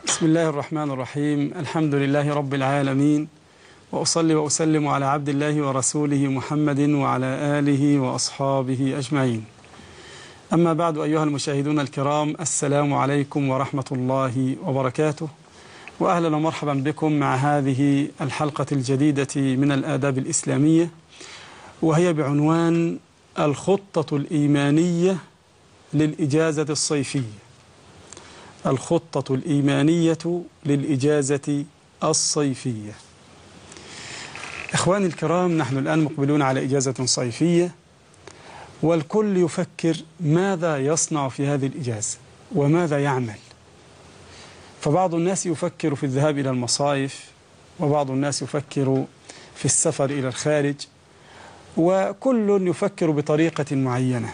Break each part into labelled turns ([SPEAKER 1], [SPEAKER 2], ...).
[SPEAKER 1] بسم الله الرحمن الرحيم. الحمد لله رب العالمين، وأصلي وأسلم على عبد الله ورسوله محمد وعلى آله وأصحابه أجمعين. أما بعد، أيها المشاهدون الكرام، السلام عليكم ورحمة الله وبركاته، وأهلا ومرحبا بكم مع هذه الحلقة الجديدة من الآداب الإسلامية، وهي بعنوان الخطة الإيمانية للإجازة الصيفية. الخطة الإيمانية للإجازة الصيفية. إخواني الكرام، نحن الآن مقبلون على إجازة صيفية، والكل يفكر ماذا يصنع في هذه الإجازة وماذا يعمل. فبعض الناس يفكر في الذهاب إلى المصايف، وبعض الناس يفكر في السفر إلى الخارج، وكل يفكر بطريقة معينة،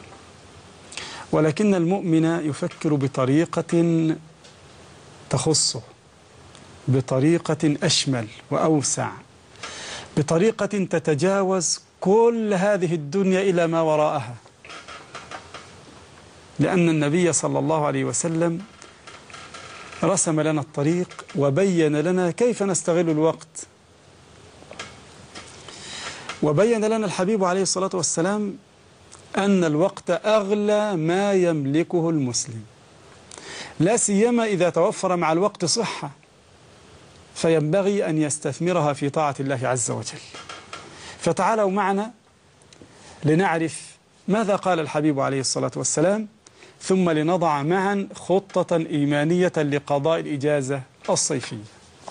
[SPEAKER 1] ولكن المؤمن يفكر بطريقة تخصه، بطريقة أشمل وأوسع، بطريقة تتجاوز كل هذه الدنيا إلى ما وراءها، لأن النبي صلى الله عليه وسلم رسم لنا الطريق وبين لنا كيف نستغل الوقت، وبين لنا الحبيب عليه الصلاة والسلام أن الوقت أغلى ما يملكه المسلم، لا سيما إذا توفر مع الوقت صحة، فينبغي أن يستثمرها في طاعة الله عز وجل. فتعالوا معنا لنعرف ماذا قال الحبيب عليه الصلاة والسلام، ثم لنضع معا خطة إيمانية لقضاء الإجازة الصيفية.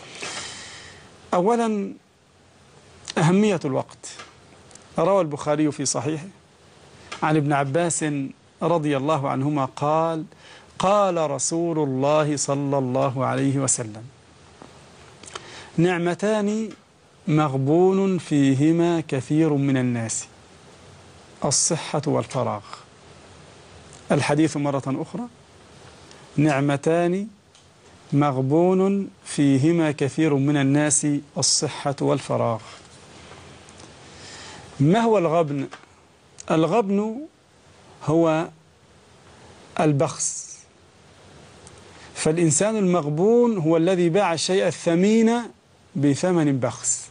[SPEAKER 1] أولا، أهمية الوقت. روى البخاري في صحيحه عن ابن عباس رضي الله عنهما قال: قال رسول الله صلى الله عليه وسلم: نعمتان مغبون فيهما كثير من الناس، الصحة والفراغ. الحديث مرة أخرى: نعمتان مغبون فيهما كثير من الناس، الصحة والفراغ. ما هو الغبن؟ الغبن هو البخس، فالإنسان المغبون هو الذي باع الشيء الثمين بثمن بخس.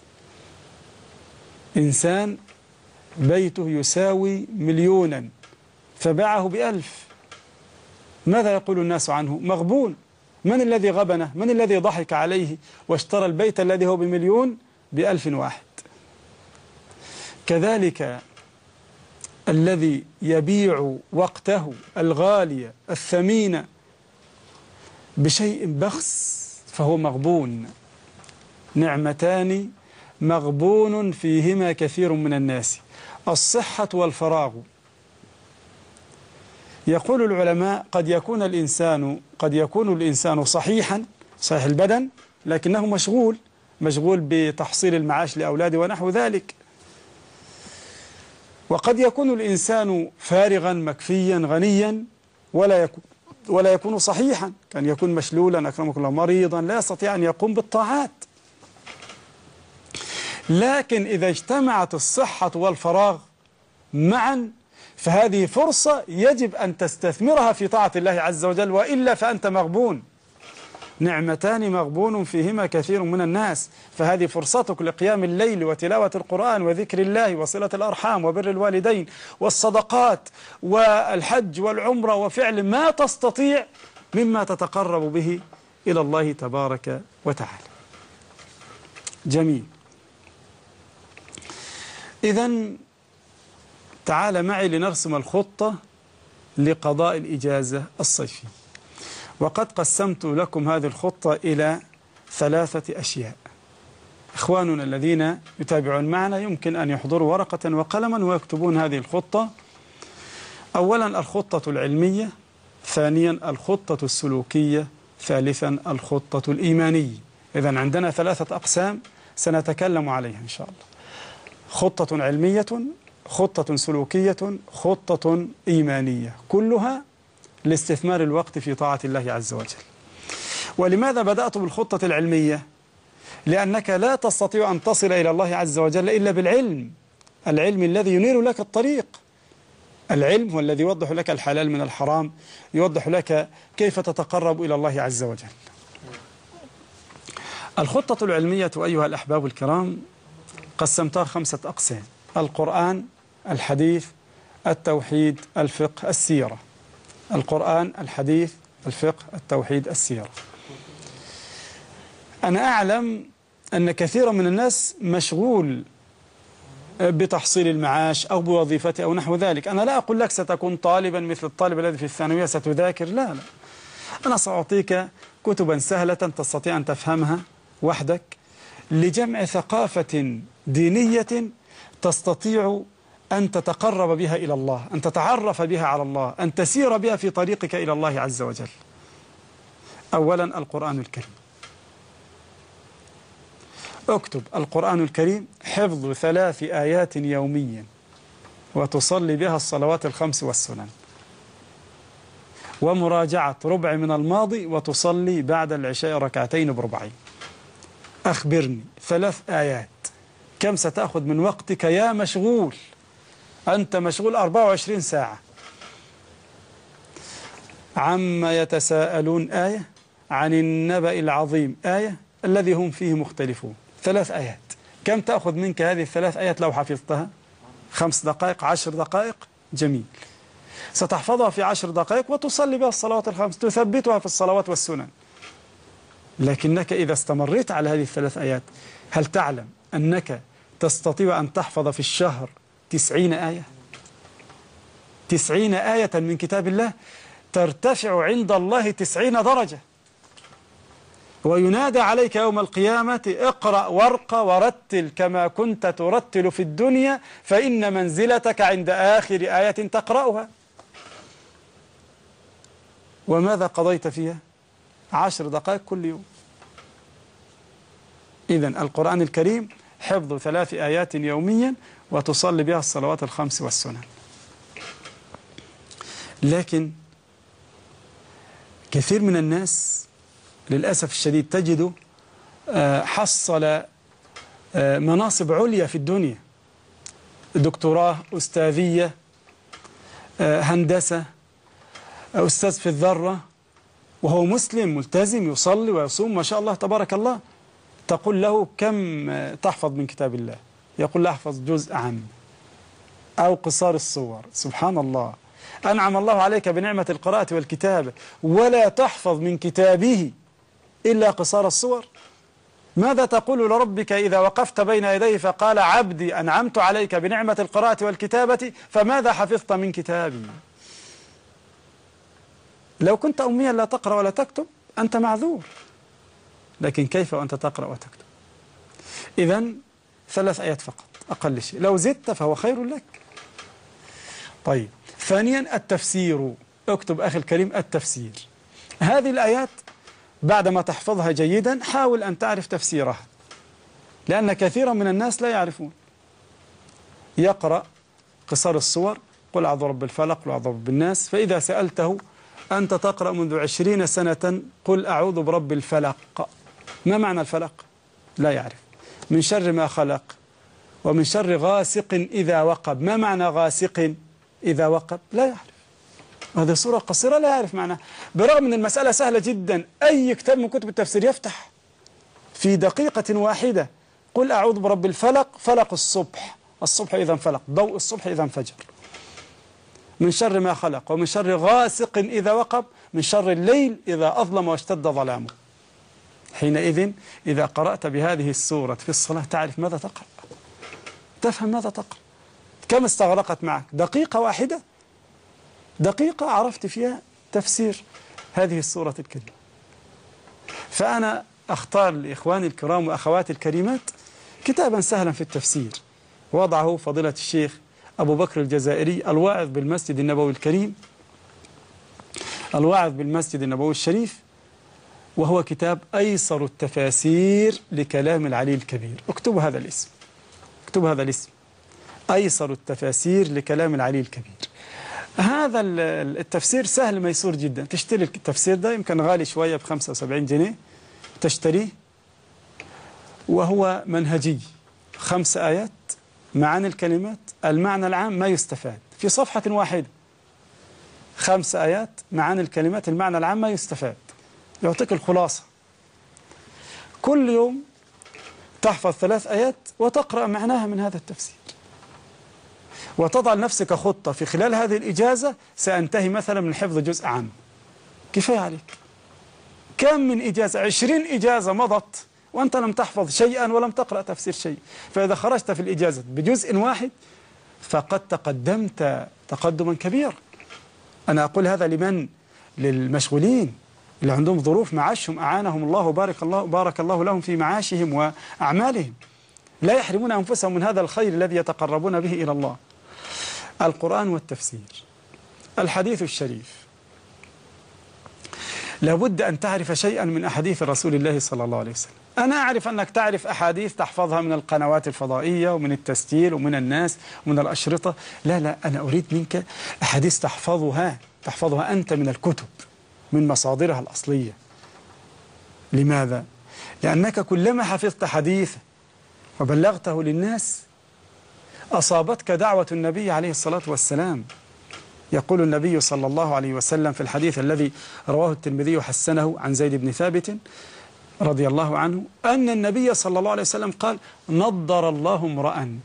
[SPEAKER 1] إنسان بيته يساوي 1,000,000 فباعه ب1,000، ماذا يقول الناس عنه؟ مغبون. من الذي غبنه؟ من الذي ضحك عليه واشترى البيت الذي هو ب1,000,000 ب1,001؟ كذلك الذي يبيع وقته الغالي الثمين بشيء بخس فهو مغبون. نعمتان مغبون فيهما كثير من الناس، الصحة والفراغ. يقول العلماء: قد يكون الإنسان صحيحا، صحيح البدن، لكنه مشغول بتحصيل المعاش لأولاده ونحو ذلك. وقد يكون الإنسان فارغا مكفيا غنيا ولا يكون صحيحا، كان يكون مشلولا أكرمكم الله، مريضا لا يستطيع أن يقوم بالطاعات. لكن إذا اجتمعت الصحة والفراغ معا فهذه فرصة يجب أن تستثمرها في طاعة الله عز وجل، وإلا فأنت مغبون. نعمتان مغبون فيهما كثير من الناس، فهذه فرصتك لقيام الليل وتلاوة القرآن وذكر الله وصلة الأرحام وبر الوالدين والصدقات والحج والعمرة، وفعل ما تستطيع مما تتقرب به إلى الله تبارك وتعالى. جميل. إذن تعال معي لنرسم الخطة لقضاء الإجازة الصيفية. وقد قسمت لكم هذه الخطة إلى 3 أشياء. إخواننا الذين يتابعون معنا يمكن أن يحضروا ورقة وقلما ويكتبون هذه الخطة. أولا الخطة العلمية، ثانيا الخطة السلوكية، ثالثا الخطة الإيمانية. إذن عندنا 3 أقسام سنتكلم عليها إن شاء الله: خطة علمية، خطة سلوكية، خطة إيمانية، كلها لاستثمار الوقت في طاعة الله عز وجل. ولماذا بدأت بالخطة العلمية؟ لأنك لا تستطيع أن تصل إلى الله عز وجل إلا بالعلم، العلم الذي ينير لك الطريق. العلم هو الذي يوضح لك الحلال من الحرام، يوضح لك كيف تتقرب إلى الله عز وجل. الخطة العلمية أيها الأحباب الكرام قسمتها 5 أقسام: القرآن، الحديث، التوحيد، الفقه، السيرة. القرآن، الحديث، الفقه، التوحيد، السيرة. أنا أعلم أن كثيرا من الناس مشغول بتحصيل المعاش أو بوظيفته أو نحو ذلك. أنا لا أقول لك ستكون طالبا مثل الطالب الذي في الثانوية ستذاكر، لا لا، أنا سأعطيك كتبا سهلة تستطيع أن تفهمها وحدك لجمع ثقافة دينية تستطيع أن تتقرب بها إلى الله، أن تتعرف بها على الله، أن تسير بها في طريقك إلى الله عز وجل. أولا القرآن الكريم. اكتب: القرآن الكريم حفظ 3 آيات يوميا وتصلي بها الصلوات ال5 والسنن، ومراجعة ربع من الماضي وتصلي بعد العشاء 2 ركعتين بربعين. أخبرني 3 آيات كم ستأخذ من وقتك يا مشغول؟ أنت مشغول 24 ساعة. عما يتساءلون آية، عن النبأ العظيم آية، الذي هم فيه مختلفون. 3 آيات كم تأخذ منك هذه ال3 آيات لو حفظتها؟ 5 دقائق، 10 دقائق؟ جميل، ستحفظها في 10 دقائق وتصلي بها الصلوات ال5، تثبتها في الصلوات والسنن. لكنك إذا استمريت على هذه ال3 آيات، هل تعلم أنك تستطيع أن تحفظ في الشهر 90 آية؟ 90 آية من كتاب الله ترتفع عند الله 90 درجة، وينادى عليك يوم القيامة: اقرأ وارق ورتل كما كنت ترتل في الدنيا فإن منزلتك عند آخر آية تقرأها. وماذا قضيت فيها؟ 10 دقائق كل يوم. إذن القرآن الكريم حفظ 3 آيات يوميا وتصلي بها الصلوات ال5 والسنن. لكن كثير من الناس للأسف الشديد تجده حصل مناصب عليا في الدنيا، دكتوراه، أستاذية، هندسة، أستاذ في الذرة، وهو مسلم ملتزم يصلي ويصوم ما شاء الله تبارك الله. تقول له: كم تحفظ من كتاب الله؟ يقول: لا أحفظ جزء عام أو قصار الصور. سبحان الله، أنعم الله عليك بنعمة القراءة والكتابة ولا تحفظ من كتابه إلا قصار الصور. ماذا تقول لربك إذا وقفت بين يديه فقال: عبدي أنعمت عليك بنعمة القراءة والكتابة فماذا حفظت من كتابي؟ لو كنت أميا لا تقرأ ولا تكتب أنت معذور، لكن كيف وأنت تقرأ وتكتب؟ إذن 3 آيات فقط أقل شيء، لو زدت فهو خير لك. طيب، ثانيا التفسير. اكتب أخي الكريم: التفسير. هذه الآيات بعدما تحفظها جيدا حاول أن تعرف تفسيرها، لأن كثيرا من الناس لا يعرفون. يقرأ قصار الصور: قل أعوذ برب الفلق، قل أعوذ برب الناس، فإذا سألته: أنت تقرأ منذ 20 سنة قل أعوذ برب الفلق، ما معنى الفلق؟ لا يعرف. من شر ما خلق، ومن شر غاسق إذا وقب، ما معنى غاسق إذا وقب؟ لا يعرف. هذه سورة قصيرة لا يعرف معناها، برغم أن المسألة سهلة جدا. أي كتاب من كتب التفسير يفتح في دقيقة واحدة: قل أعوذ برب الفلق، فلق الصبح، الصبح إذا انفلق، ضوء الصبح إذا انفجر. من شر ما خلق، ومن شر غاسق إذا وقب، من شر الليل إذا أظلم واشتد ظلامه. حينئذ إذا قرأت بهذه السورة في الصلاة تعرف ماذا تقرأ، تفهم ماذا تقرأ. كم استغرقت معك؟ دقيقة واحدة، دقيقة عرفت فيها تفسير هذه السورة الكريمة. فأنا أختار لإخواني الكرام وأخواتي الكريمات كتابا سهلا في التفسير، وضعه فضيلة الشيخ أبو بكر الجزائري، الواعظ بالمسجد النبوي الكريم، الواعظ بالمسجد النبوي الشريف، وهو كتاب أيسر التفاسير لكلام العلي الكبير. اكتبوا هذا الاسم، اكتبوا هذا الاسم: أيسر التفاسير لكلام العلي الكبير. هذا التفسير سهل ميسور جدا. تشتري التفسير ده، يمكن غالي شوية ب75 جنيه، تشتريه، وهو منهجي. 5 آيات، معاني الكلمات، المعنى العام، ما يستفاد في صفحة واحدة. 5 آيات، معاني الكلمات، المعنى العام، ما يستفاد، يعطيك الخلاصة. كل يوم تحفظ 3 آيات وتقرأ معناها من هذا التفسير، وتضع لنفسك خطة في خلال هذه الإجازة سأنتهي مثلا من حفظ جزء عام. كفاية عليك. كم من إجازة؟ 20 إجازة مضت وأنت لم تحفظ شيئا ولم تقرأ تفسير شيء. فإذا خرجت في الإجازة بجزء واحد فقد تقدمت تقدما كبيرا. أنا أقول هذا لمن؟ للمشغولين اللي عندهم ظروف معاشهم أعانهم الله وبارك الله لهم في معاشهم وأعمالهم، لا يحرمون أنفسهم من هذا الخير الذي يتقربون به إلى الله. القرآن والتفسير، الحديث الشريف، لابد أن تعرف شيئا من أحاديث رسول الله صلى الله عليه وسلم. أنا أعرف أنك تعرف أحاديث تحفظها من القنوات الفضائية ومن التسجيل ومن الناس ومن الأشرطة. لا، أنا أريد منك أحاديث تحفظها أنت من الكتب، من مصادرها الأصلية. لماذا؟ لأنك كلما حفظت حديث وبلغته للناس أصابتك دعوة النبي عليه الصلاة والسلام. يقول النبي صلى الله عليه وسلم في الحديث الذي رواه الترمذي وحسنه عن زيد بن ثابت رضي الله عنه أن النبي صلى الله عليه وسلم قال: نضر الله امرأ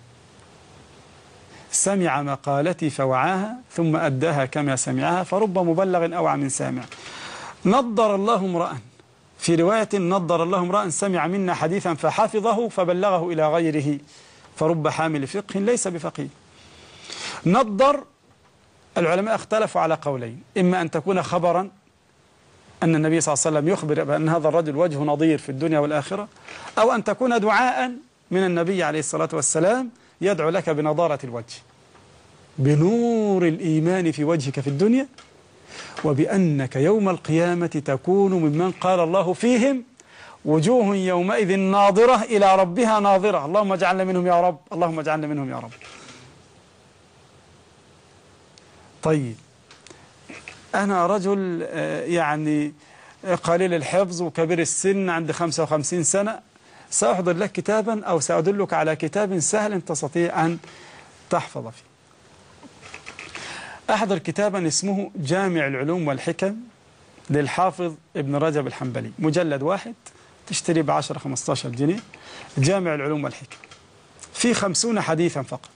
[SPEAKER 1] سمع مقالتي فوعاها ثم أداها كما سمعها فرب مبلغ أوعى من سامع. نضر الله امرأ، في رواية نضر الله امرأ سمع منا حديثا فحفظه فبلغه إلى غيره فرب حامل فقه ليس بفقيه. نضر العلماء اختلفوا على قولين: إما أن تكون خبرا أن النبي صلى الله عليه وسلم يخبر بأن هذا الرجل وجه نظير في الدنيا والآخرة، أو أن تكون دعاء من النبي عليه الصلاة والسلام يدعو لك بنضارة الوجه، بنور الإيمان في وجهك في الدنيا، وبأنك يوم القيامة تكون ممن قال الله فيهم: وجوه يومئذ ناظرة إلى ربها ناظرة. اللهم اجعلنا منهم يا رب، اللهم اجعلنا منهم يا رب. طيب، أنا رجل يعني قليل الحفظ وكبير السن، عندي 55 سنة، سأحضر لك كتابا أو سأدلك على كتاب سهل تستطيع أن تحفظ فيه. أحضر كتابا اسمه جامع العلوم والحكم للحافظ ابن رجب الحنبلي، مجلد واحد، تشتري ب10-15 جنيه. جامع العلوم والحكم فيه 50 حديثا فقط،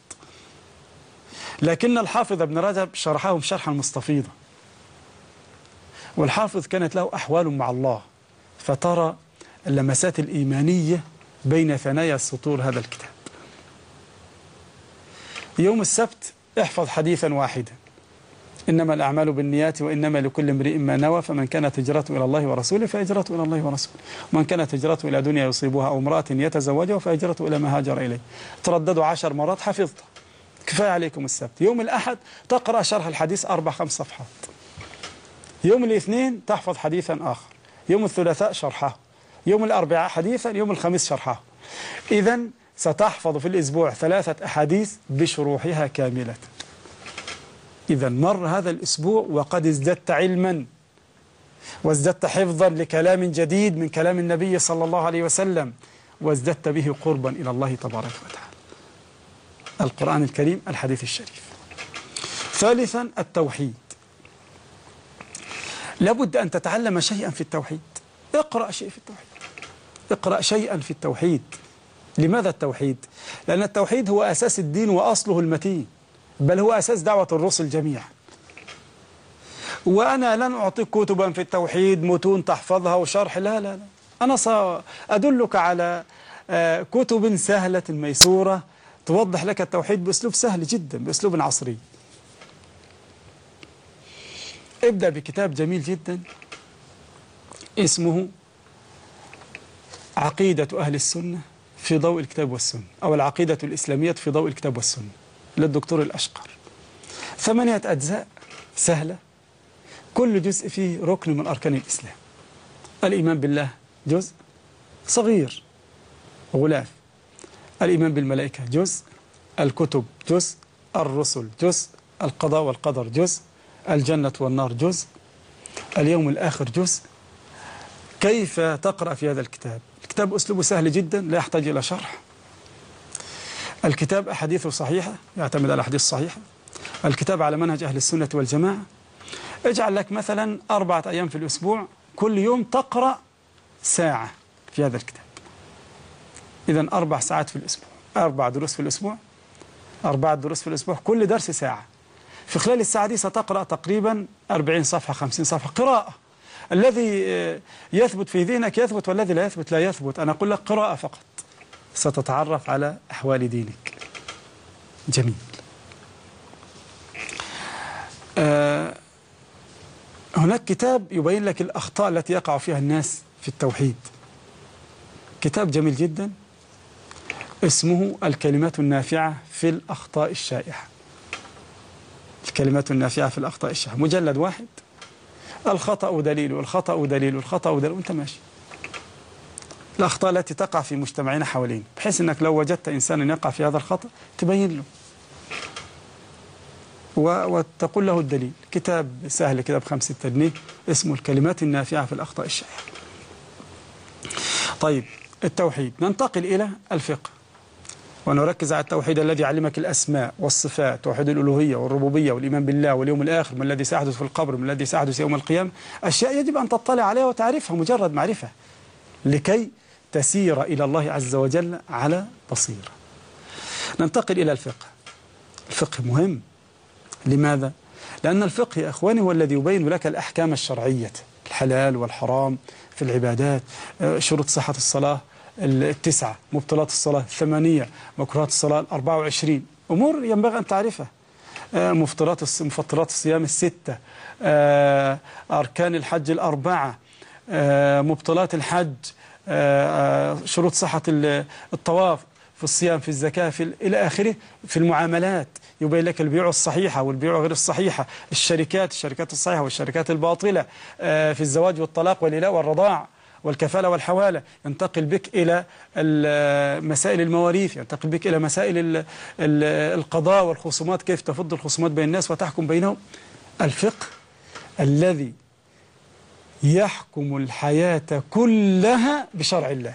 [SPEAKER 1] لكن الحافظ ابن رجب شرحهم شرحا مستفيضا، والحافظ كانت له أحوال مع الله، فترى اللمسات الإيمانية بين ثنايا سطور هذا الكتاب. يوم السبت احفظ حديثا واحدا: إنما الأعمال بالنيات وإنما لكل امرئ ما نوى، فمن كانت هجرته إلى الله ورسوله فهجرته إلى الله ورسوله، ومن كانت هجرته إلى دنيا يصيبها أو امرأة يتزوجها فهجرته إلى ما هاجر إليه. ترددوا 10 مرات حفظته، كفاية عليكم السبت. يوم الأحد تقرأ شرح الحديث 4-5 صفحات. يوم الاثنين تحفظ حديثا آخر. يوم الثلاثاء شرحه. يوم الأربعاء حديثا. يوم الخميس شرحه. إذن ستحفظ في الأسبوع 3 أحاديث بشروحها كاملة. إذن مر هذا الأسبوع وقد ازددت علما وازددت حفظا لكلام جديد من كلام النبي صلى الله عليه وسلم، وازددت به قربا إلى الله تبارك وتعالى. القرآن الكريم، الحديث الشريف. ثالثا التوحيد. لابد أن تتعلم شيئا في التوحيد. اقرأ شيء في التوحيد، اقرأ شيئا في التوحيد. لماذا التوحيد؟ لأن التوحيد هو أساس الدين وأصله المتين، بل هو أساس دعوة الرسل جميعا. وأنا لن أعطيك كتبا في التوحيد متون تحفظها وشرح، لا، أنا سأدلك على كتب سهلة ميسورة توضح لك التوحيد بأسلوب سهل جدا، بأسلوب عصري. ابدأ بكتاب جميل جدا اسمه عقيدة أهل السنة في ضوء الكتاب والسنة، أو العقيدة الإسلامية في ضوء الكتاب والسنة، للدكتور الأشقر. 8 أجزاء سهلة، كل جزء فيه ركن من أركان الإسلام. الإيمان بالله جزء صغير غلاف، الإيمان بالملائكة جزء، الكتب جزء، الرسل جزء، القضاء والقدر جزء، الجنة والنار جزء، اليوم الآخر جزء. كيف تقرأ في هذا الكتاب؟ الكتاب أسلوبه سهل جدا، لا يحتاج إلى شرح. الكتاب أحاديثه صحيحة، يعتمد على الأحاديث الصحيحة. الكتاب على منهج أهل السنة والجماعة. اجعل لك مثلا 4 أيام في الأسبوع، كل يوم تقرأ ساعة في هذا الكتاب. إذن 4 ساعات في الأسبوع، 4 دروس في الأسبوع، 4 دروس في الأسبوع، كل درس ساعة. في خلال الساعة دي ستقرأ تقريبا 40 صفحة 50 صفحة قراءة. الذي يثبت في ذهنك يثبت، والذي لا يثبت لا يثبت. أنا أقول لك قراءة فقط، ستتعرف على أحوال دينك. جميل. هناك كتاب يبين لك الأخطاء التي يقع فيها الناس في التوحيد، كتاب جميل جدا اسمه الكلمات النافعة في الأخطاء الشائعة. الكلمات النافعة في الأخطاء الشائعة، مجلد واحد، الخطأ دليل والخطأ دليل والخطأ دليل، وانت ماشي. الأخطاء التي تقع في مجتمعنا حوالين، بحيث أنك لو وجدت إنسانا يقع في هذا الخطأ تبين له وتقول له الدليل. كتاب سهل كده ب5 جنيه اسمه الكلمات النافعة في الأخطاء الشائعة. طيب، التوحيد. ننتقل إلى الفقه ونركز على التوحيد الذي علمك الأسماء والصفات، توحيد الألوهية والربوبية والإيمان بالله واليوم الآخر، ما الذي سيحدث في القبر، ما الذي سيحدث يوم القيامة. أشياء يجب أن تطلع عليها وتعرفها، مجرد معرفة لكي تسير إلى الله عز وجل على بصيرة. ننتقل إلى الفقه. الفقه مهم. لماذا؟ لأن الفقه يا أخواني هو الذي يبين لك الأحكام الشرعية، الحلال والحرام في العبادات، شروط صحة الصلاة 9، مبطلات الصلاة 8، مكروهات الصلاة 24، أمور ينبغي أن تعرفها. مفطرات الصيام 6، أركان الحج 4، مبطلات الحج، شروط صحة الطواف في الصيام، في الزكاة، إلى آخره. في المعاملات يبين لك البيوع الصحيحة والبيوع غير الصحيحة، الشركات الصحيحة والشركات الباطلة، في الزواج والطلاق والإلاء والرضاع والكفالة والحوالة. ينتقل بك إلى مسائل المواريث، ينتقل بك إلى مسائل القضاء والخصومات، كيف تفض الخصومات بين الناس وتحكم بينهم. الفقه الذي يحكم الحياة كلها بشرع الله.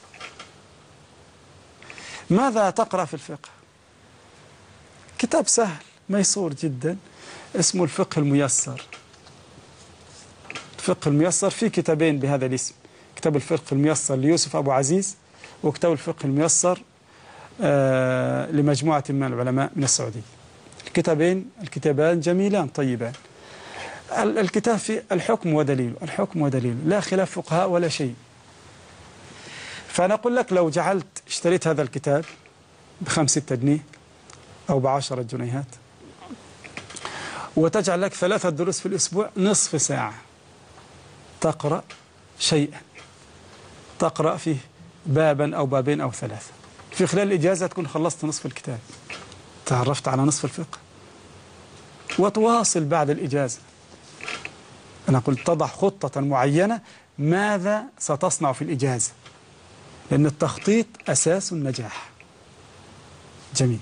[SPEAKER 1] ماذا تقرأ في الفقه؟ كتاب سهل ميسور جدا اسمه الفقه الميسر. الفقه الميسر في كتابين بهذا الاسم، كتاب الفقه الميسر ليوسف أبو عزيز، وكتاب الفقه الميسر لمجموعة من العلماء من السعودية. الكتابان جميلان طيبان. الكتاب في الحكم ودليله، الحكم ودليله، لا خلاف فقهاء ولا شيء. فأنا أقول لك لو اشتريت هذا الكتاب ب5 جنيه أو ب10 جنيهات، وتجعل لك 3 دروس في الأسبوع، نصف ساعة تقرأ شيئا، تقرأ فيه بابا أو بابين أو 3، في خلال الإجازة تكون خلصت نصف الكتاب، تعرفت على نصف الفقه، وتواصل بعد الإجازة. أنا قلت تضع خطة معينة ماذا ستصنع في الإجازة، لأن التخطيط أساس النجاح. جميل.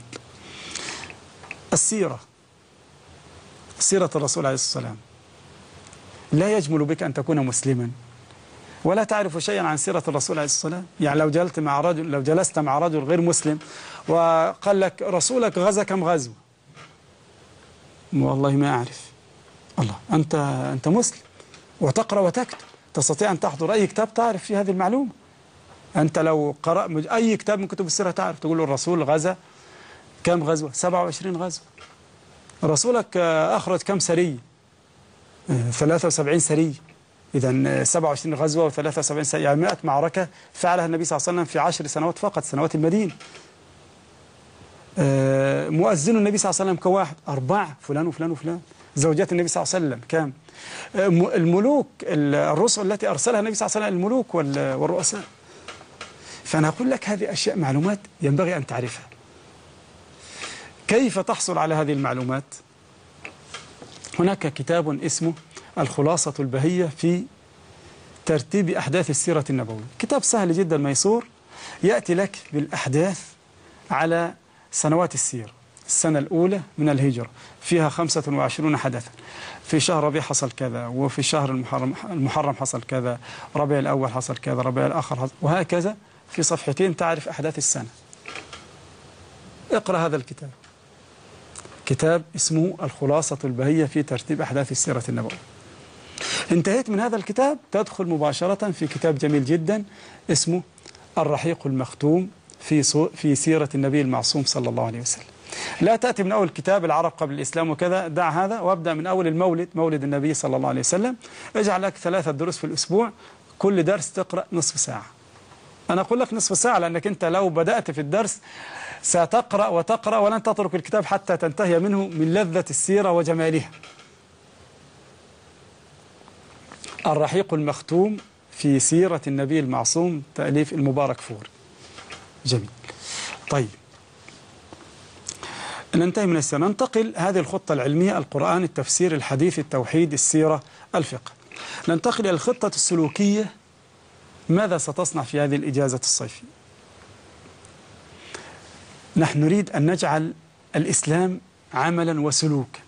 [SPEAKER 1] سيرة الرسول عليه الصلاة والسلام. لا يجمل بك أن تكون مسلما ولا تعرف شيئا عن سيرة الرسول عليه الصلاة والسلام. يعني لو جلست مع رجل غير مسلم وقال لك رسولك غزا كم غزوة، والله ما أعرف. الله، أنت مسلم وتقرأ وتكتب، تستطيع أن تحضر أي كتاب تعرف في هذه المعلومة. أنت لو قرأت أي كتاب من كتب السيرة تعرف، تقول له الرسول غزا كم غزوة، 27 غزوة. رسولك أخرج كم سرية، 73 سرية. إذا 27 غزوة و73 سرية، يعني 100 معركة فعلها النبي صلى الله عليه وسلم في 10 سنوات فقط، سنوات المدينة. مؤذن النبي صلى الله عليه وسلم كواحد، 4 فلان وفلان وفلان. زوجات النبي صلى الله عليه وسلم كام؟ الملوك، الرسل التي أرسلها النبي صلى الله عليه وسلم، الملوك والرؤساء. فأنا أقول لك هذه أشياء، معلومات ينبغي أن تعرفها. كيف تحصل على هذه المعلومات؟ هناك كتاب اسمه الخلاصة البهية في ترتيب أحداث السيرة النبوية. كتاب سهل جدا ميسور، يأتي لك بالأحداث على سنوات السيرة. السنة الأولى من الهجرة فيها 25 حدثا، في شهر ربيع حصل كذا، وفي شهر المحرم حصل كذا، ربيع الأول حصل كذا، ربيع الآخر حصل، وهكذا. في صفحتين تعرف أحداث السنة. اقرأ هذا الكتاب، كتاب اسمه الخلاصة البهية في ترتيب أحداث السيرة النبوية. انتهيت من هذا الكتاب، تدخل مباشرة في كتاب جميل جدا اسمه الرحيق المختوم في سيرة النبي المعصوم صلى الله عليه وسلم. لا تأتي من أول كتاب العرب قبل الإسلام وكذا، دع هذا وابدأ من أول المولد، مولد النبي صلى الله عليه وسلم. اجعل لك 3 دروس في الأسبوع، كل درس تقرأ نصف ساعة. أنا أقول لك نصف ساعة لأنك أنت لو بدأت في الدرس ستقرأ وتقرأ ولن تترك الكتاب حتى تنتهي منه من لذة السيرة وجمالها. الرحيق المختوم في سيرة النبي المعصوم، تأليف المبارك فوري. جميل. طيب، ننتهي من السيرة، ننتقل هذه الخطة العلمية: القرآن، التفسير، الحديث، التوحيد، السيرة، الفقه. ننتقل إلى الخطة السلوكية. ماذا ستصنع في هذه الإجازة الصيفية؟ نحن نريد أن نجعل الإسلام عملا وسلوكا.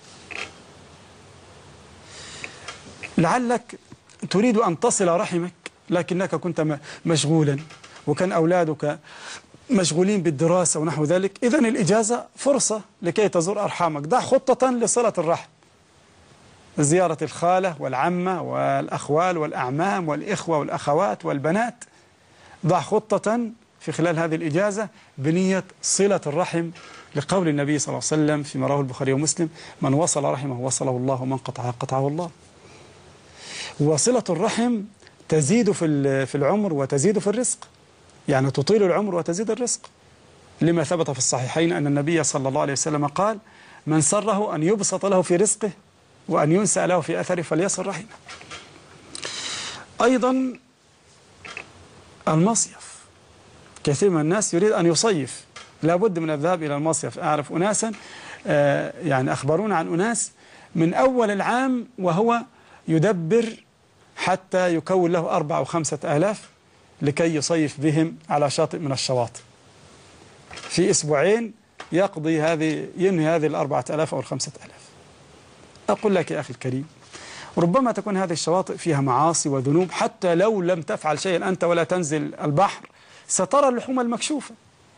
[SPEAKER 1] لعلك تريد أن تصل رحمك لكنك كنت مشغولا وكان أولادك مشغولين بالدراسة ونحو ذلك، إذن الإجازة فرصة لكي تزور أرحامك. ضع خطة لصلة الرحم: زيارة الخالة والعمة والأخوال والأعمام والإخوة والأخوات والبنات. ضع خطة في خلال هذه الإجازة بنية صلة الرحم، لقول النبي صلى الله عليه وسلم فيما رواه البخاري ومسلم: من وصل رحمه وصله الله ومن قطعه قطعه الله. وصلة الرحم تزيد في العمر وتزيد في الرزق، يعني تطيل العمر وتزيد الرزق، لما ثبت في الصحيحين أن النبي صلى الله عليه وسلم قال: من سره أن يبسط له في رزقه وأن ينسأ له في أثره فليصل رحمه. أيضا المصيف، كثير من الناس يريد أن يصيف، لابد من الذهاب إلى المصيف. أعرف أناسا يعني أخبرونا عن أناس من أول العام وهو يدبر حتى يكون له 4 أو 5 آلاف لكي يصيف بهم على شاطئ من الشواطئ. في أسبوعين ينهي هذه 4 آلاف أو 5 آلاف. أقول لك يا أخي الكريم، ربما تكون هذه الشواطئ فيها معاصي وذنوب، حتى لو لم تفعل شيئا أنت ولا تنزل البحر سترى اللحوم المكشوفة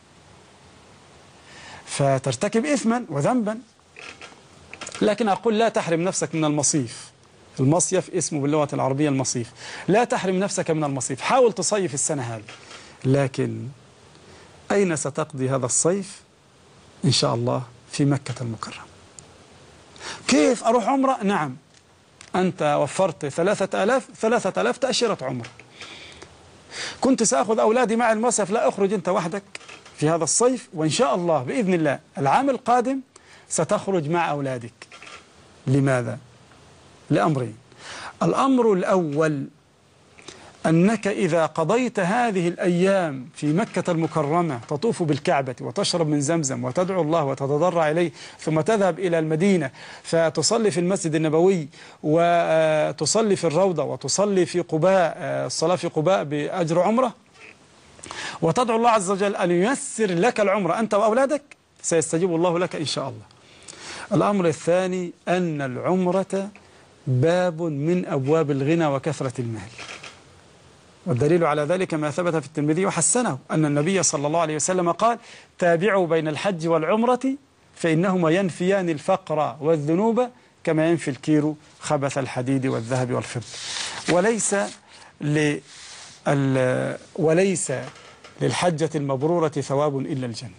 [SPEAKER 1] فترتكب إثما وذنبا. لكن أقول لا تحرم نفسك من المصيف. المصيف اسمه باللغة العربية المصيف. لا تحرم نفسك من المصيف، حاول تصيف السنة هذه. لكن أين ستقضي هذا الصيف؟ إن شاء الله في مكة المكرمة. كيف أروح عمرة؟ نعم، أنت وفرت 3000 تأشيرة عمرة. كنت سأخذ أولادي مع المصيف، لا، أخرج أنت وحدك في هذا الصيف، وإن شاء الله بإذن الله العام القادم ستخرج مع أولادك. لماذا؟ لأمرين. الأمر الأول أنك إذا قضيت هذه الأيام في مكة المكرمة تطوف بالكعبة وتشرب من زمزم وتدعو الله وتتضرع إليه، ثم تذهب إلى المدينة فتصلي في المسجد النبوي وتصلي في الروضة وتصلي في قباء، الصلاة في قباء بأجر عمرة، وتدعو الله عز وجل أن ييسر لك العمرة أنت وأولادك، سيستجيب الله لك إن شاء الله. الأمر الثاني أن العمرة باب من أبواب الغنى وكثرة المال، والدليل على ذلك ما ثبت في الترمذي وحسنه أن النبي صلى الله عليه وسلم قال: تابعوا بين الحج والعمرة فإنهما ينفيان الفقر والذنوب كما ينفي الكير خبث الحديد والذهب والفضة. وليس للحجة المبرورة ثواب إلا الجنة.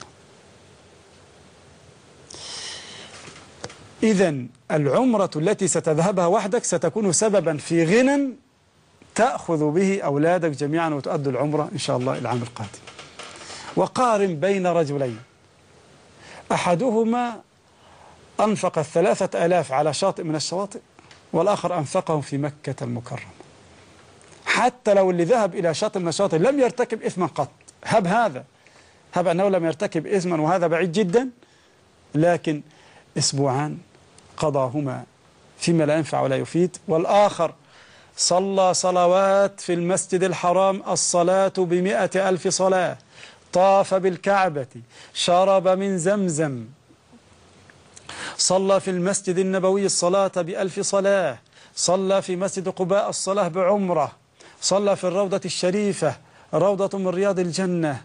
[SPEAKER 1] إذن العمرة التي ستذهبها وحدك ستكون سببا في غنى تأخذ به أولادك جميعا وتؤدوا العمرة إن شاء الله العام القادم. وقارن بين رجلين، أحدهما أنفق 3000 على شاطئ من الشواطئ، والآخر أنفقهم في مكة المكرمة. حتى لو اللي ذهب إلى شاطئ من الشواطئ لم يرتكب إثما قط، هب أنه لم يرتكب إثما وهذا بعيد جدا، لكن أسبوعان قضاهما فيما لا ينفع ولا يفيد. والآخر صلى صلوات في المسجد الحرام، الصلاة ب100,000 صلاة، طاف بالكعبة، شرب من زمزم، صلى في المسجد النبوي الصلاة ب1000 صلاة، صلى في مسجد قباء الصلاة بعمرة، صلى في الروضة الشريفة روضة من رياض الجنة،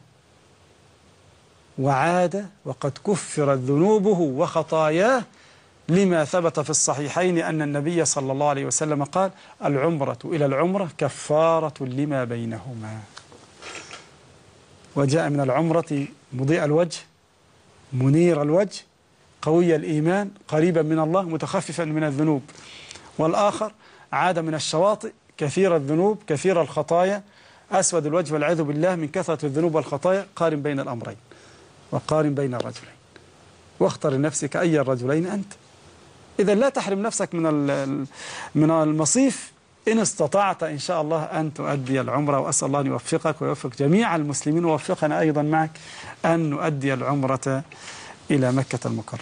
[SPEAKER 1] وعاد وقد كفرت ذنوبه وخطاياه، لما ثبت في الصحيحين أن النبي صلى الله عليه وسلم قال: العمرة إلى العمرة كفارة لما بينهما. وجاء من العمرة مضيء الوجه منير الوجه قوي الإيمان قريبا من الله متخففا من الذنوب، والآخر عاد من الشواطئ كثير الذنوب كثير الخطايا أسود الوجه والعياذ بالله من كثرة الذنوب والخطايا. قارن بين الأمرين وقارن بين الرجلين واختر لنفسك أي الرجلين أنت. إذا لا تحرم نفسك من المصيف إن استطعت إن شاء الله أن تؤدي العمرة، وأسأل الله أن يوفقك ويوفق جميع المسلمين ويوفقنا أيضا معك أن نؤدي العمرة إلى مكة المكرمة.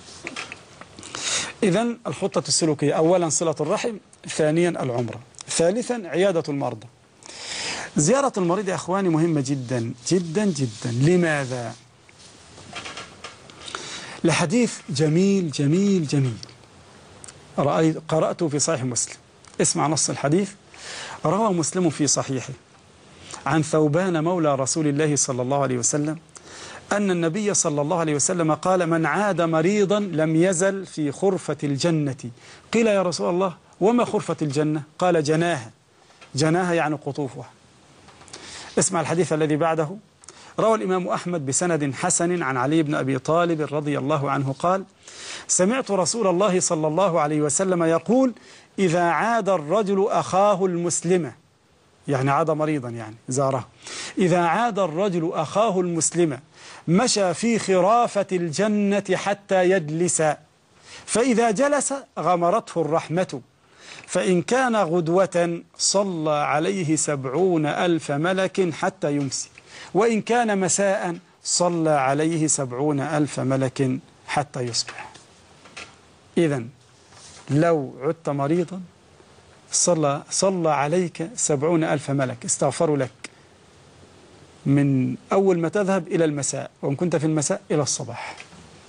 [SPEAKER 1] إذن الخطة السلوكية: أولا صلة الرحم، ثانيا العمرة، ثالثا عيادة المرضى. زيارة المريض يا أخواني مهمة جدا جدا جدا. لماذا؟ لحديث جميل جميل جميل قرأته في صحيح مسلم. اسمع نص الحديث. روى مسلم في صحيحه عن ثوبان مولى رسول الله صلى الله عليه وسلم أن النبي صلى الله عليه وسلم قال: من عاد مريضا لم يزل في خرفة الجنة. قيل: يا رسول الله وما خرفة الجنة؟ قال: جناها. جناها يعني قطوفها. اسمع الحديث الذي بعده. روى الإمام أحمد بسند حسن عن علي بن أبي طالب رضي الله عنه قال: سمعت رسول الله صلى الله عليه وسلم يقول: إذا عاد الرجل أخاه المسلم، يعني عاد مريضا يعني زاره، إذا عاد الرجل أخاه المسلم مشى في خرافة الجنة حتى يجلس، فإذا جلس غمرته الرحمة، فإن كان غدوة صلى عليه 70,000 ملك حتى يمسي، وإن كان مساء صلى عليه 70,000 ملك حتى يصبح. إذن لو عدت مريضا صلى عليك 70,000 ملك استغفروا لك من أول ما تذهب إلى المساء، وإن كنت في المساء إلى الصباح.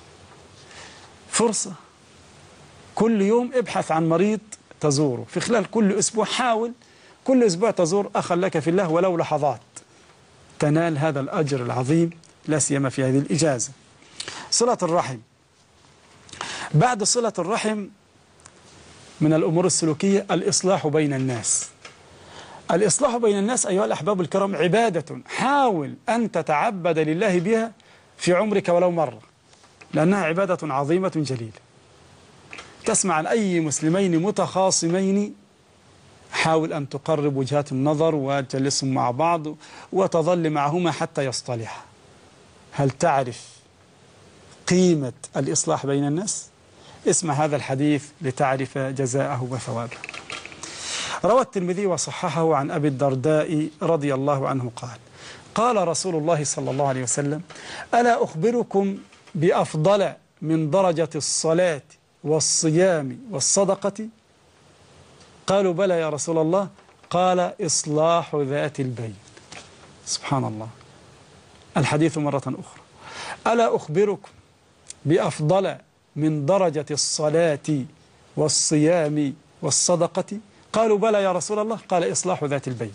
[SPEAKER 1] فرصة كل يوم ابحث عن مريض تزوره في خلال كل أسبوع. حاول كل أسبوع تزور أخا لك في الله ولو لحظات، تنال هذا الأجر العظيم لا سيما في هذه الإجازة. صلة الرحم. بعد صلة الرحم من الأمور السلوكية الإصلاح بين الناس. الإصلاح بين الناس أيها الأحباب الكرام عبادة، حاول أن تتعبد لله بها في عمرك ولو مرة، لأنها عبادة عظيمة جليلة. تسمع عن أي مسلمين متخاصمين، حاول أن تقرب وجهات النظر وتجلسهم مع بعض وتظل معهما حتى يصطلحا. هل تعرف قيمة الإصلاح بين الناس؟ اسمع هذا الحديث لتعرف جزاءه وثوابه. روى الترمذي وصححه عن أبي الدرداء رضي الله عنه قال: قال رسول الله صلى الله عليه وسلم: ألا أخبركم بأفضل من درجة الصلاة والصيام والصدقة؟ قالوا: بلى يا رسول الله. قال: إصلاح ذات البين. سبحان الله. الحديث مرة أخرى: ألا أخبركم بأفضل من درجة الصلاة والصيام والصدقة؟ قالوا: بلى يا رسول الله. قال: إصلاح ذات البين.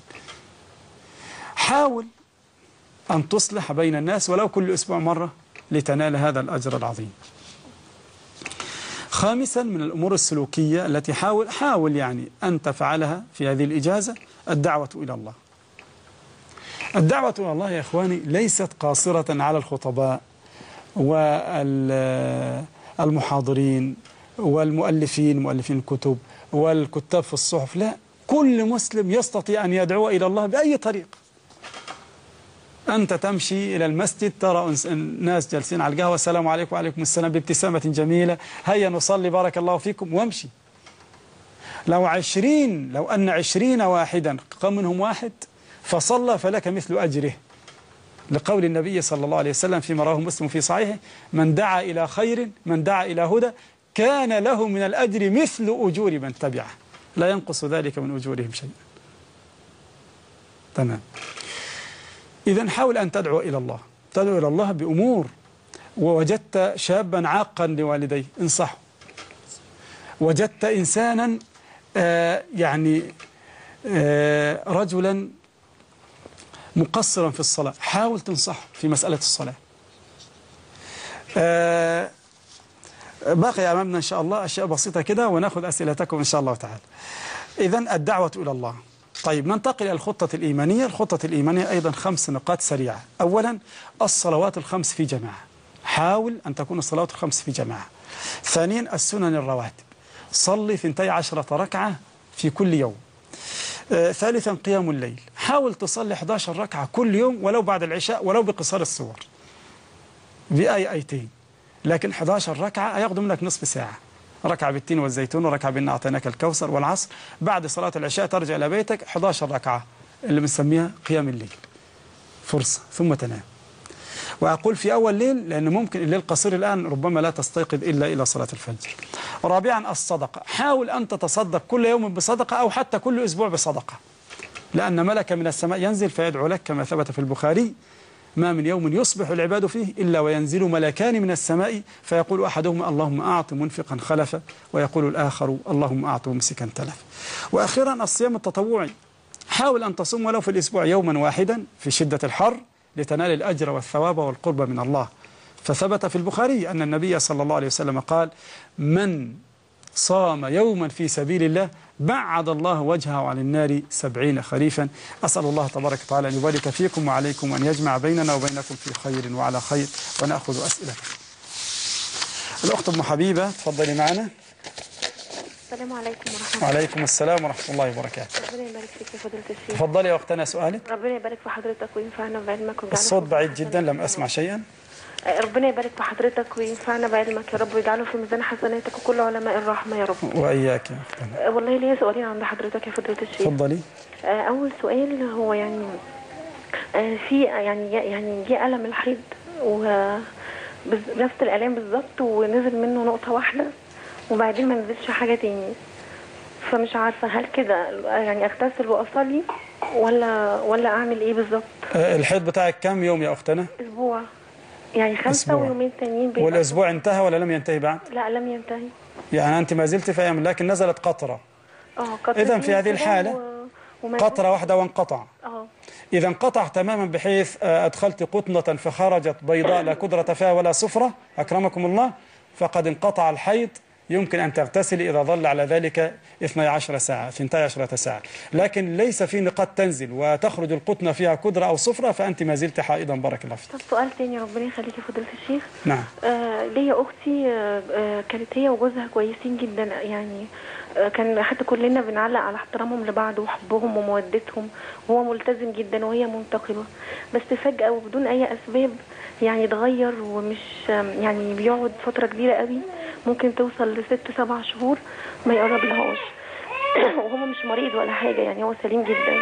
[SPEAKER 1] حاول أن تصلح بين الناس ولو كل أسبوع مرة لتنال هذا الأجر العظيم. خامسا من الأمور السلوكية التي حاول يعني أن تفعلها في هذه الإجازة الدعوة إلى الله. الدعوة إلى الله يا إخواني ليست قاصرة على الخطباء والمحاضرين والمؤلفين مؤلفين الكتب والكتاب في الصحف، لا، كل مسلم يستطيع أن يدعو إلى الله بأي طريق. أنت تمشي إلى المسجد ترى الناس جالسين على القهوة، السلام عليكم وعليكم السلام بابتسامة جميلة، هيا نصلي بارك الله فيكم، وامشي. لو أن 20 واحدا قام منهم واحد فصلى فلك مثل أجره، لقول النبي صلى الله عليه وسلم فيما رواه مسلم في صحيحه: من دعا إلى خير من دعا إلى هدى كان له من الأجر مثل أجور من تبعه لا ينقص ذلك من أجورهم شيئا. تمام. إذن حاول أن تدعو إلى الله، تدعو إلى الله بأمور. ووجدت شابا عاقا لوالديه انصحه، وجدت إنسانا رجلا مقصرا في الصلاة، حاول تنصحه في مسألة الصلاة. باقي أمامنا إن شاء الله أشياء بسيطة كده ونأخذ أسئلتكم إن شاء الله تعالى. إذن الدعوة إلى الله طيب ننتقل إلى الخطة الإيمانية. الخطة الإيمانية أيضا 5 نقاط سريعة. أولا الصلوات الخمس في جماعة، حاول أن تكون الصلوات الخمس في جماعة. ثانيا السنن الرواتب، صلي 12 ركعة في كل يوم. ثالثا قيام الليل، حاول تصلي 11 ركعة كل يوم ولو بعد العشاء ولو بقصار السور بآيتين، لكن 11 ركعة هياخدوا منك نصف ساعة، ركعة بالتين والزيتون وركعة بإنا أعطيناك الكوثر والعصر. بعد صلاة العشاء ترجع إلى بيتك 11 ركعة اللي بنسميها قيام الليل، فرصة ثم تنام. وأقول في أول ليل لأن ممكن الليل قصير الآن ربما لا تستيقظ إلا إلى صلاة الفجر. رابعا الصدقة، حاول أن تتصدق كل يوم بصدقة أو حتى كل أسبوع بصدقة، لأن ملك من السماء ينزل فيدعو لك كما ثبت في البخاري: ما من يوم يصبح العباد فيه إلا وينزل ملكان من السماء فيقول أحدهما اللهم أعط منفقا خلفا، ويقول الآخر اللهم أعط ممسكا تلفا. وأخيرا الصيام التطوعي، حاول أن تصوم ولو في الأسبوع يوما واحدا في شدة الحر لتنال الأجر والثواب والقرب من الله. فثبت في البخاري أن النبي صلى الله عليه وسلم قال: من صام يوما في سبيل الله بعد الله وجهه عن النار 70 خريفا. أسأل الله تبارك وتعالى أن يبارك فيكم وعليكم وأن يجمع بيننا وبينكم في خير وعلى خير. ونأخذ أسئلة. الأخت أم حبيبة تفضلي معنا.
[SPEAKER 2] السلام عليكم ورحمة الله.
[SPEAKER 1] وعليكم السلام ورحمة الله وبركاته.
[SPEAKER 2] ربنا يبارك فيك يا فضيلة الشيخ.
[SPEAKER 1] تفضلي يا أختنا سؤالك.
[SPEAKER 2] ربنا يبارك في حضرتك وينفعنا بعلمك.
[SPEAKER 1] الصوت بعيد جدا لم أسمع شيئا.
[SPEAKER 2] ربنا يبارك في حضرتك وينفعنا بعلمك يا رب ويجعله في ميزان حسناتك وكل علماء الرحمة يا رب.
[SPEAKER 1] وإياك يا أختنا.
[SPEAKER 2] والله ليا سؤالين عند حضرتك يا فضيلة الشيخ.
[SPEAKER 1] تفضلي.
[SPEAKER 2] أول سؤال هو يعني في يعني جه ألم الحيض ونفس الآلام بالظبط ونزل منه نقطة واحدة وبعدين ما نزلش حاجة تاني، فمش عارفة هل كده يعني أغتسل وأصلي ولا أعمل إيه بالظبط؟
[SPEAKER 1] الحيض بتاعك كم يوم يا أختنا؟
[SPEAKER 2] أسبوع، يعني 5
[SPEAKER 1] أسبوع.
[SPEAKER 2] ويومين تانيين.
[SPEAKER 1] والأسبوع انتهى ولا لم ينتهي بعد؟
[SPEAKER 2] لا لم ينتهي.
[SPEAKER 1] يعني أنت ما زلت في أيام لكن نزلت قطرة.
[SPEAKER 2] قطرة.
[SPEAKER 1] إذن في هذه الحالة قطرة واحدة وانقطع. إذا انقطع تماما بحيث أدخلت قطنة فخرجت بيضاء لا كدرة فيها ولا صفرة أكرمكم الله، فقد انقطع الحيض. يمكن أن تغتسلي إذا ظل على ذلك 12 ساعة 12 ساعة، لكن ليس في نقاط تنزل وتخرج القطنة فيها كدرة أو صفرة فأنت ما زلت حائضا. بارك الله فيك.
[SPEAKER 2] طب سؤال تاني ربنا يخليك يا فضيلة الشيخ.
[SPEAKER 1] نعم.
[SPEAKER 2] ليا أختي كانت هي وجوزها كويسين جدا، يعني كان حتى كلنا بنعلق على احترامهم لبعض وحبهم ومودتهم، وهو ملتزم جدا وهي منتقبة، بس فجأة وبدون أي أسباب يعني اتغير ومش يعني بيقعد فترة كبيرة قوي، ممكن توصل ل6 7 شهور ما يقرب لهاش وهو مش مريض ولا حاجة، يعني هو سليم جدا،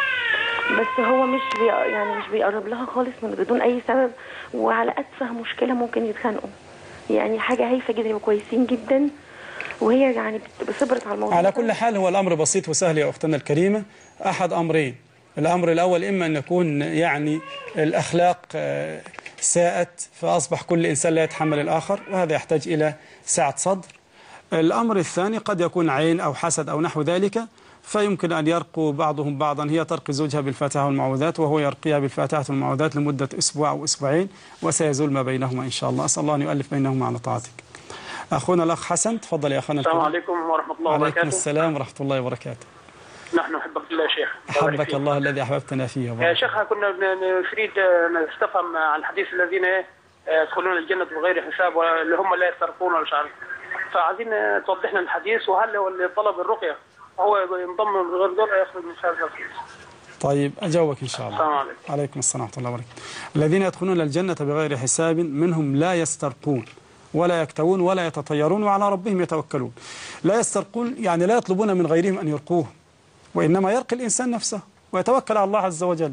[SPEAKER 2] بس هو مش بيقرب لها خالص من بدون أي سبب، وعلى أتفه مشكلة ممكن يتخانقوا، يعني حاجة هايفة جدا وكويسين جدا، وهي يعني صبرت على الموضوع.
[SPEAKER 1] على كل حال هو الأمر بسيط وسهل يا أختنا الكريمة. أحد أمرين: الأمر الأول إما أن يكون يعني الأخلاق ساءت فأصبح كل إنسان لا يتحمل الآخر، وهذا يحتاج إلى سعة صدر. الأمر الثاني قد يكون عين أو حسد أو نحو ذلك، فيمكن أن يرقوا بعضهم بعضا، هي ترقي زوجها بالفاتحة والمعوذات وهو يرقيها بالفاتحة والمعوذات لمدة أسبوع أو أسبوعين، وسيزول ما بينهما إن شاء الله. أسأل الله أن يؤلف بينهما على طاعتك. أخونا الأخ حسن تفضل يا أخونا.
[SPEAKER 3] السلام عليكم ورحمة الله وبركاته.
[SPEAKER 1] وعليكم السلام ورحمة الله وبركاته.
[SPEAKER 3] نحن نحبك بالله يا شيخ.
[SPEAKER 1] أحبك الله الذي أحببتنا فيه.
[SPEAKER 3] يا شيخ كنا نريد نستفهم عن الحديث الذين يدخلون الجنة بغير حساب واللي هم لا يسترقون ولا شعر، فعايزين توضح لنا الحديث، وهل هو اللي طلب الرقية هو ينضم من غير دول يخرج من خارج الحديث؟
[SPEAKER 1] طيب أجاوبك إن شاء الله.
[SPEAKER 3] السلام عليكم.
[SPEAKER 1] عليكم السلام ورحمة الله وبركاته. الذين يدخلون الجنة بغير حساب منهم لا يسترقون ولا يكتوون ولا يتطيرون وعلى ربهم يتوكلون. لا يسترقون يعني لا يطلبون من غيرهم أن يرقوه، وإنما يرقي الإنسان نفسه ويتوكل على الله عز وجل.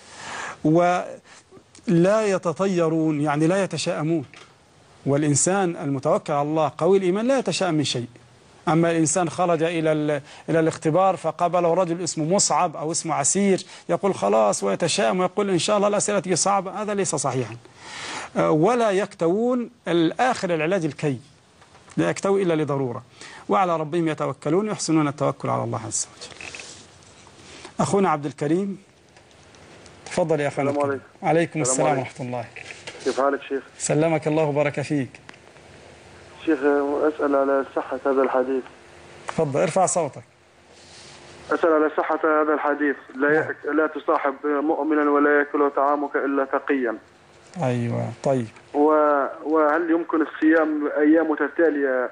[SPEAKER 1] ولا يتطيرون يعني لا يتشاءمون، والإنسان المتوكل على الله قوي الإيمان لا يتشاءم من شيء. أما الإنسان خرج إلى الاختبار فقابله رجل اسمه مصعب أو اسمه عسير يقول خلاص ويتشاءم ويقول إن شاء الله الأسئلة تجي صعبة، هذا ليس صحيحا. ولا يكتوون، الآخر العلاج الكي، لا يكتوي إلا لضرورة، وعلى ربهم يتوكلون يحسنون التوكل على الله عز وجل. أخونا عبد الكريم تفضل يا أخونا.
[SPEAKER 4] السلام عليكم.
[SPEAKER 1] عليكم السلام ورحمة الله.
[SPEAKER 4] كيف حالك شيخ؟
[SPEAKER 1] سلمك الله وبارك فيك.
[SPEAKER 4] شيخ أسأل على صحة هذا الحديث.
[SPEAKER 1] تفضل ارفع صوتك.
[SPEAKER 4] أسأل على صحة هذا الحديث، لا تصاحب مؤمنا ولا يأكل طعامك إلا تقيا.
[SPEAKER 1] أيوة طيب.
[SPEAKER 4] وهل يمكن الصيام أيام متتالية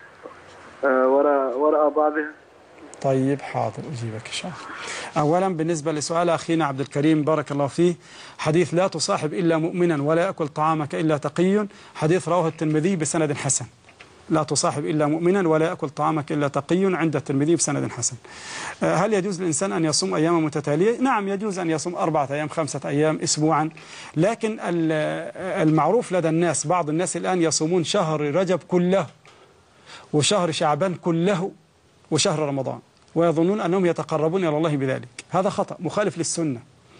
[SPEAKER 4] وراء بعضها؟
[SPEAKER 1] طيب حاضر أجيبك إن شاء الله. أولا بالنسبة لسؤال أخينا عبد الكريم بارك الله فيه، حديث لا تصاحب إلا مؤمنا ولا يأكل طعامك إلا تقي، حديث رواه الترمذي بسند حسن. لا تصاحب إلا مؤمنا ولا يأكل طعامك إلا تقي عند الترمذي بسند حسن. هل يجوز للإنسان أن يصوم أياما متتالية؟ نعم يجوز أن يصوم 4 أيام 5 أيام أسبوعا، لكن المعروف لدى الناس، بعض الناس الآن يصومون شهر رجب كله وشهر شعبان كله وشهر رمضان، ويظنون أنهم يتقربون إلى الله بذلك. هذا خطأ مخالف للسنة.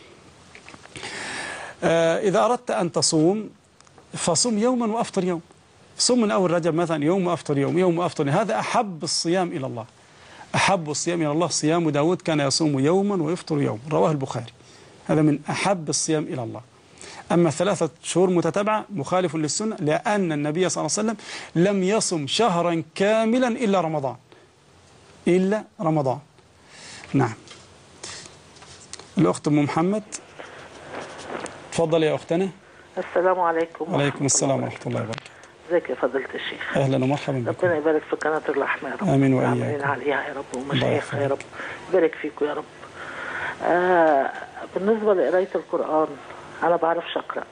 [SPEAKER 1] إذا أردت أن تصوم فصوم يوما وأفطر يوم. صوم من أول رجب مثلا يوم وأفطر يوم، يوم وأفطر. هذا أحب الصيام إلى الله. أحب الصيام إلى الله صيام داود كان يصوم يوما ويفطر يوم، رواه البخاري. هذا من أحب الصيام إلى الله. أما 3 شهور متتابعة مخالف للسنة، لأن النبي صلى الله عليه وسلم لم يصم شهرا كاملا إلا رمضان، إلا رمضان. نعم. الأخت أم محمد، تفضل يا أختنا.
[SPEAKER 5] السلام عليكم.
[SPEAKER 1] وعليكم السلام ورحمة الله وبركاته.
[SPEAKER 5] ازيك يا فضيلة الشيخ؟
[SPEAKER 1] أهلا ومرحبا بكم.
[SPEAKER 5] ربنا يبارك في قناة الرحمة يا رب.
[SPEAKER 1] آمين وإياك.
[SPEAKER 5] عاملين عليها يا رب، ومشايخها يا رب. يبارك فيكم يا رب. بالنسبة لقراية القرآن أنا ما بعرفش أقرأ.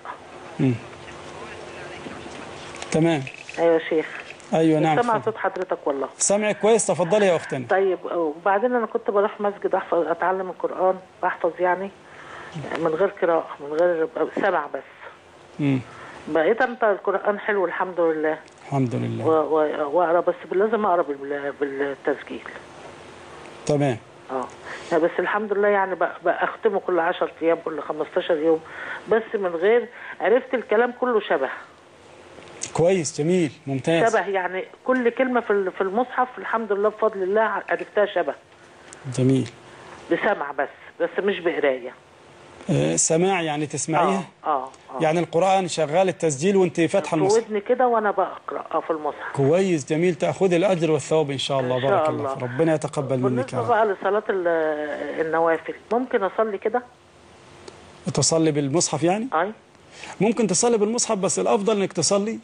[SPEAKER 1] تمام.
[SPEAKER 5] أيوة يا شيخ.
[SPEAKER 1] أيوة نعم.
[SPEAKER 5] سمع صوت حضرتك والله.
[SPEAKER 1] سامعك كويس، تفضلي يا أختنا.
[SPEAKER 5] طيب وبعدين أنا كنت بروح مسجد أتعلم القرآن، بحفظ يعني من غير قراءة، من غير سمع بس. بقيت أنت القرآن حلو الحمد لله.
[SPEAKER 1] الحمد لله.
[SPEAKER 5] وأقرأ، بس لازم أقرأ بالتسجيل.
[SPEAKER 1] تمام.
[SPEAKER 5] بس الحمد لله يعني بقى أختمه كل 10 أيام، كل 15 يوم، بس من غير عرفت الكلام كله شبه.
[SPEAKER 1] كويس، جميل، ممتاز.
[SPEAKER 5] شبه يعني كل كلمة في المصحف الحمد لله بفضل الله عرفتها شبه.
[SPEAKER 1] جميل.
[SPEAKER 5] بسمع بس مش بقراية.
[SPEAKER 1] سماع يعني تسمعيها؟ يعني القرآن شغال التسجيل وانت فاتحه المصحف
[SPEAKER 5] في ودني كده وانا بقرأ في المصحف.
[SPEAKER 1] كويس، جميل، تأخذ الأجر والثواب إن شاء الله. بارك الله، ربنا يتقبل منك يا رب.
[SPEAKER 5] بالنسبة بقى لصلاة النوافل، ممكن أصلي كده؟
[SPEAKER 1] تصلي بالمصحف يعني؟
[SPEAKER 5] أي
[SPEAKER 1] ممكن تصلي بالمصحف، بس الأفضل إنك تصلي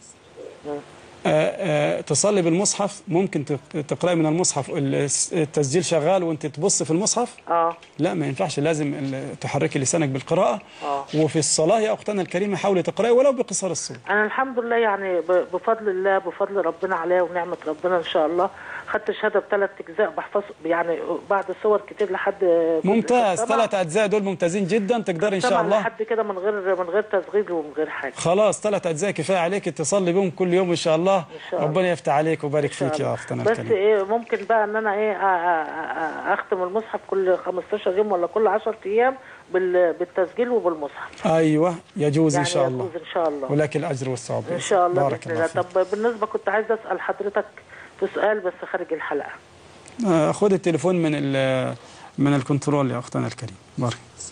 [SPEAKER 1] تصلي بالمصحف. ممكن تقرأي من المصحف التسجيل شغال وانت تبص في المصحف. لا ما ينفعش، لازم تحركي لسانك بالقراءة. وفي الصلاة يا أختنا الكريمة حاولي تقرأي ولو بقصار الصوت.
[SPEAKER 5] أنا الحمد لله يعني بفضل الله، بفضل ربنا عليا ونعمة ربنا إن شاء الله خدت شهادة ب3 أجزاء، بحفظ يعني بعد صور كتير لحد.
[SPEAKER 1] ممتاز، 3 أجزاء دول ممتازين جدا، تقدر إن شاء الله
[SPEAKER 5] لحد كده من غير تسغير ومن غير حاجة.
[SPEAKER 1] خلاص 3 أجزاء كفاية عليك، تصلي بهم كل يوم إن شاء الله. ربنا يفتح عليك وبارك فيك يا أختنا الكريمة.
[SPEAKER 5] بس إيه ممكن بقى إن أنا إيه أختم المصحف كل 15 يوم ولا كل 10 أيام بالتسجيل وبالمصحف.
[SPEAKER 1] أيوة يجوز
[SPEAKER 5] يعني
[SPEAKER 1] إن شاء الله.
[SPEAKER 5] يجوز إن شاء الله.
[SPEAKER 1] ولك الأجر والثواب
[SPEAKER 5] إن شاء الله.
[SPEAKER 1] بارك الله فيك.
[SPEAKER 5] طب بالنسبة كنت عايزة أسأل حضرتك في سؤال بس خارج الحلقة.
[SPEAKER 1] خد التليفون من الكنترول يا أختنا الكريم. بارك.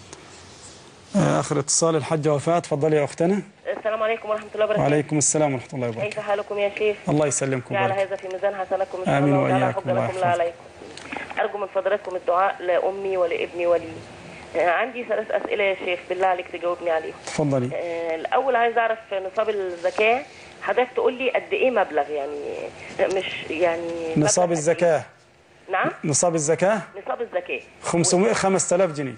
[SPEAKER 1] آخر اتصال الحاجة وفاء، تفضلي يا أختنا.
[SPEAKER 6] السلام عليكم ورحمة الله وبركاته.
[SPEAKER 1] وعليكم السلام ورحمة الله وبركاته.
[SPEAKER 6] كيف حالكم يا شيخ؟
[SPEAKER 1] الله يسلمكم.
[SPEAKER 6] جعل هذا في ميزان حسناتكم إن شاء
[SPEAKER 1] آمين
[SPEAKER 6] الله،
[SPEAKER 1] وإياكم.
[SPEAKER 6] حجة لكم لا عليكم. أرجو من فضلاتكم الدعاء لأمي ولابني ولي. عندي 3 أسئلة يا شيخ، بالله عليك تجاوبني عليهم.
[SPEAKER 1] تفضلي.
[SPEAKER 6] الأول عايز أعرف نصاب الزكاة، حضرتك تقول لي قد إيه مبلغ يعني، مش يعني
[SPEAKER 1] نصاب الزكاة.
[SPEAKER 6] نعم؟
[SPEAKER 1] نصاب الزكاة؟
[SPEAKER 6] نصاب الزكاة
[SPEAKER 1] 5000 جنيه.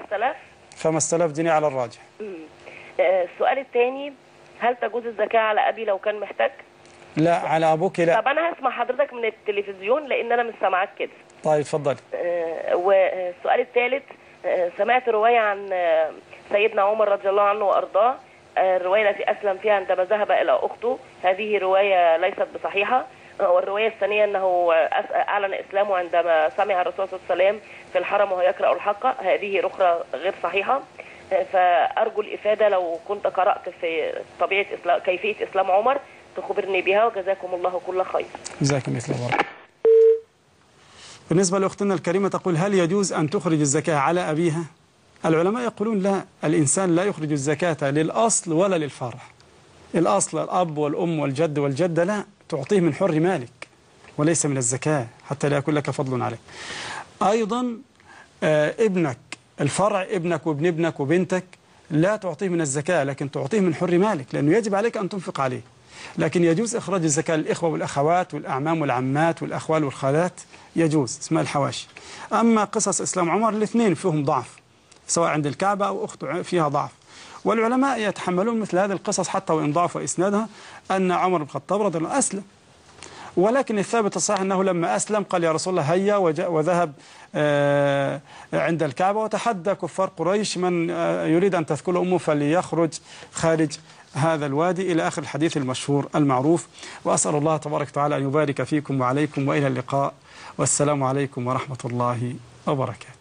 [SPEAKER 1] 5000 جنيه على الراجح.
[SPEAKER 6] السؤال الثاني، هل تجوز الزكاة على أبي لو كان محتاج؟
[SPEAKER 1] لا، على أبوك لا.
[SPEAKER 6] طب أنا هسمع حضرتك من التلفزيون لأن أنا مش سامعاك كده.
[SPEAKER 1] طيب اتفضلي.
[SPEAKER 6] والسؤال الثالث، سمعت رواية عن سيدنا عمر رضي الله عنه وأرضاه، الرواية التي أسلم فيها عندما ذهب إلى أخته، هذه رواية ليست بصحيحة. والرواية الثانية أنه أعلن إسلامه عندما سمع الرسول صلى الله عليه وسلم في الحرم وهو يقرأ الحق، هذه أخرى غير صحيحة. فأرجو الإفادة لو كنت قرأت في طبيعة كيفية إسلام عمر تخبرني بها، وجزاكم الله كل خير.
[SPEAKER 1] جزاكم مثل البركة. بالنسبة لأختنا الكريمة تقول هل يجوز أن تخرج الزكاة على أبيها؟ العلماء يقولون لا، الإنسان لا يخرج الزكاة للأصل ولا للفرع. الأصل الأب والأم والجد والجدة لا، تعطيه من حر مالك وليس من الزكاة حتى لا يكون لك فضل عليه. أيضا ابنك الفرع، ابنك وابن ابنك وبنتك، لا تعطيه من الزكاة لكن تعطيه من حر مالك، لأنه يجب عليك أن تنفق عليه. لكن يجوز إخراج الزكاة للإخوة والأخوات والأعمام والعمات والأخوال والخالات، يجوز، اسمها الحواشي. أما قصص إسلام عمر الاثنين فيهم ضعف، سواء عند الكعبة أو أخته فيها ضعف، والعلماء يتحملون مثل هذه القصص حتى وإن ضعف إسنادها، أن عمر بن الخطاب رضي الله عنه أسلم، ولكن الثابت الصحيح أنه لما أسلم قال يا رسول الله هيا، وذهب عند الكعبة وتحدى كفار قريش من يريد أن تثكل أمه فليخرج خارج هذا الوادي، إلى آخر الحديث المشهور المعروف. وأسأل الله تبارك وتعالى أن يبارك فيكم وعليكم، وإلى اللقاء، والسلام عليكم ورحمة الله وبركاته.